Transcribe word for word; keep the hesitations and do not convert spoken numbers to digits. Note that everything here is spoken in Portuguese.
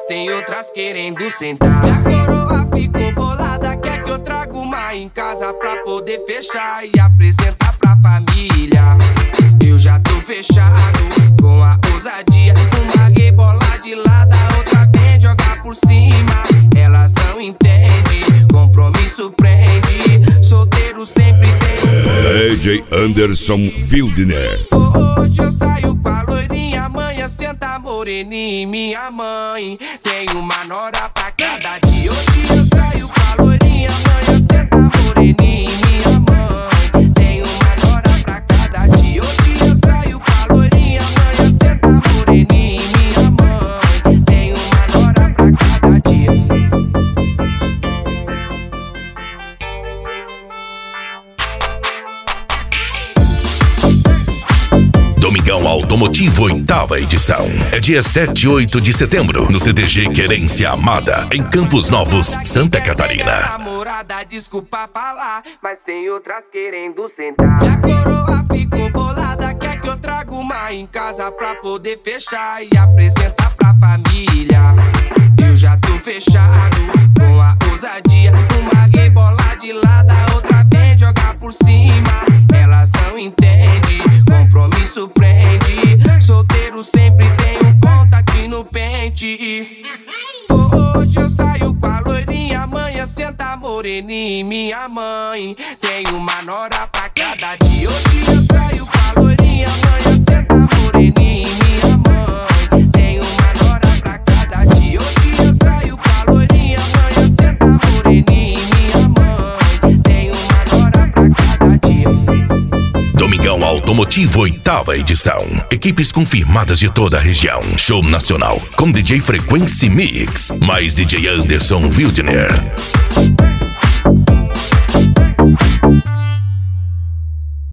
tem outras querendo sentar. Minha coroa ficou bolada, quer que eu traga uma em casa pra poder fechar e apresentar pra família. Eu já tô fechado com a ousadia, uma rebola de lado, a outra vem jogar por cima. Elas não entendem, compromisso prende, solteiro sempre tem. D J Anderson Wildner. Hoje eu saio com a loirinha, amanhã senta moreninha, minha mãe tem uma nora pra cada dia. Hoje eu saio com a loirinha, amanhã senta moreninha, minha mãe tem uma nora pra cada dia. Hoje eu saio com a loirinha, amanhã senta moreninha, minha mãe tem uma nora pra cada dia. Domingão Automotivo, oitava edição. É dia sete e oito de setembro, no C T G Querência Amada, em Campos Novos, Santa Catarina. Namorada, desculpa falar, mas tem outras querendo sentar. Minha coroa ficou bolada, quer que eu traga uma em casa pra poder fechar e apresentar pra família. Eu já tô fechado com a ousadia, uma rebola de lado, a outra vem jogar por cima. Elas não entendem, compromisso prende, solteiro sempre tem um contatinho no pente. Hoje eu saio com a loirinha, amanhã senta moreninha, minha mãe tem uma nora pra cada dia. Hoje eu saio com a loirinha, amanhã senta moreninha, minha mãe tem uma nora pra cada dia. Hoje eu saio com a loirinha, amanhã senta moreninha, minha mãe tem uma nora pra cada dia. Domingão Automotivo, oitava edição. Equipes confirmadas de toda a região. Show nacional com D J Frequency Mix, mais D J Anderson Wildner.